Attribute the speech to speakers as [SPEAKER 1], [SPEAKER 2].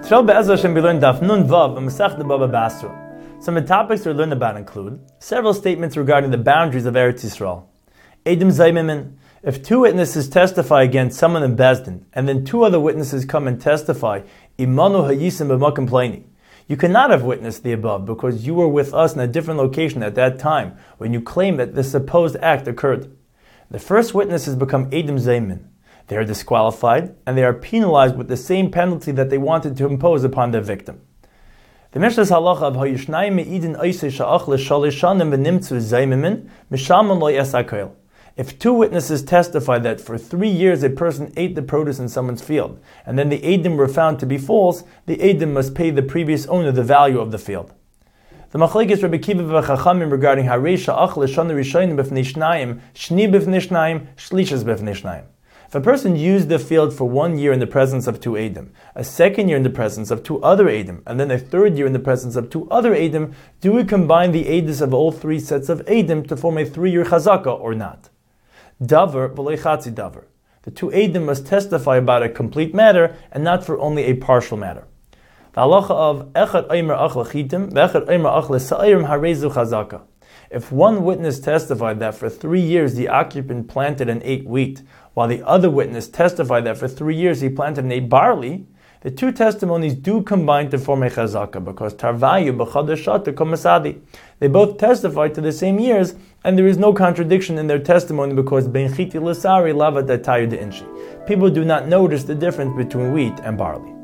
[SPEAKER 1] Today, Be'ez Hashem, we learn Daf Nun Vav and Masechta Baba Basra. Some of the topics we learn about include several statements regarding the boundaries of Eretz Yisrael. Eidim Zaymimin. If two witnesses testify against someone in Bezdin, and then two other witnesses come and testify, Imanu Hayisim B'Makom Pleini. You cannot have witnessed the above because you were with us in a different location at that time when you claim that the supposed act occurred. The first witnesses become Eidim Zaymin. They are disqualified, and they are penalized with the same penalty that they wanted to impose upon their victim. The Mishnah's halacha of Hayushnayim me'idin oisei sha'ach l'shalish shanim v'nimtzu zaymimin mishaman lo yasakil. If two witnesses testify that for 3 years a person ate the produce in someone's field, and then the eidim were found to be false, the eidim must pay the previous owner the value of the field. The machlekes Rabbi Kiva v'chachamim regarding harei sha'ach l'shana rishonim b'fnei shnayim, shni b'fnei shnayim, shlishas b'fnei shnayim. If a person used the field for 1 year in the presence of two Eidim, a second year in the presence of two other Eidim, and then a third year in the presence of two other Eidim, do we combine the Eidis of all three sets of Eidim to form a 3-year chazaka or not? Davar v'lei chatzi davar. The two Eidim must testify about a complete matter and not for only a partial matter. The halacha of echad omer ach lechitim v'echad omer ach lesa'ayrim harezu chazaka. If one witness testified that for 3 years the occupant planted and ate wheat, while the other witness testified that for 3 years he planted and ate barley, the two testimonies do combine to form a chazaka because tarvayu b'chadashat komasadi. They both testified to the same years, and there is no contradiction in their testimony because ben chiti l'sari lava datayu de inshi. People do not notice the difference between wheat and barley.